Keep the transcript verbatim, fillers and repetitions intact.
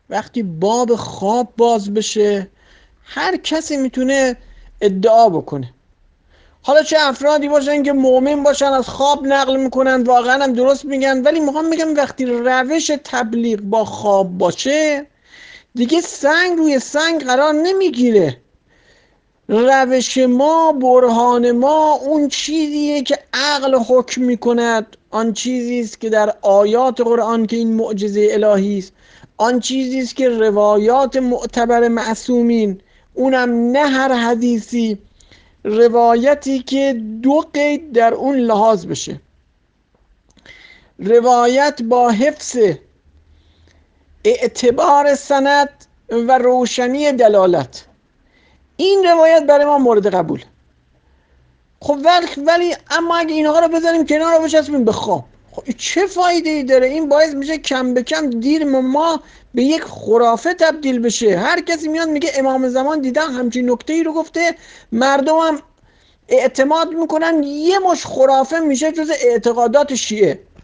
وقتی باب خواب باز بشه هر کسی میتونه ادعا بکنه. حالا چه افرادی باشن که مؤمن باشن از خواب نقل میکنن واقعا هم درست میگن، ولی میخوام بگم وقتی روش تبلیغ با خواب باشه دیگه سنگ روی سنگ قرار نمیگیره. روش ما، برهان ما اون چیزیه که عقل حکم میکند، آن چیزی است که در آیات قرآن که این معجزه الهی است، آن چیزی است که روایات معتبر معصومین، اونم نه هر حدیثی، روایتی که دو قید در اون لحاظ بشه: روایت با حفظ اعتبار سند و روشنی دلالت، این روایت برای ما مورد قبول. خب ولی ولی اما اگه اینها رو بذاریم کنار رو بچسبیم به خواب، خب چه فایده ای داره؟ این باعث میشه کم به کم دیر ما به یک خرافه تبدیل بشه. هر کسی میاد میگه امام زمان دیدن همچین نکته ای رو گفته، مردم هم اعتماد میکنن، یه مش خرافه میشه جز اعتقادات شیعه.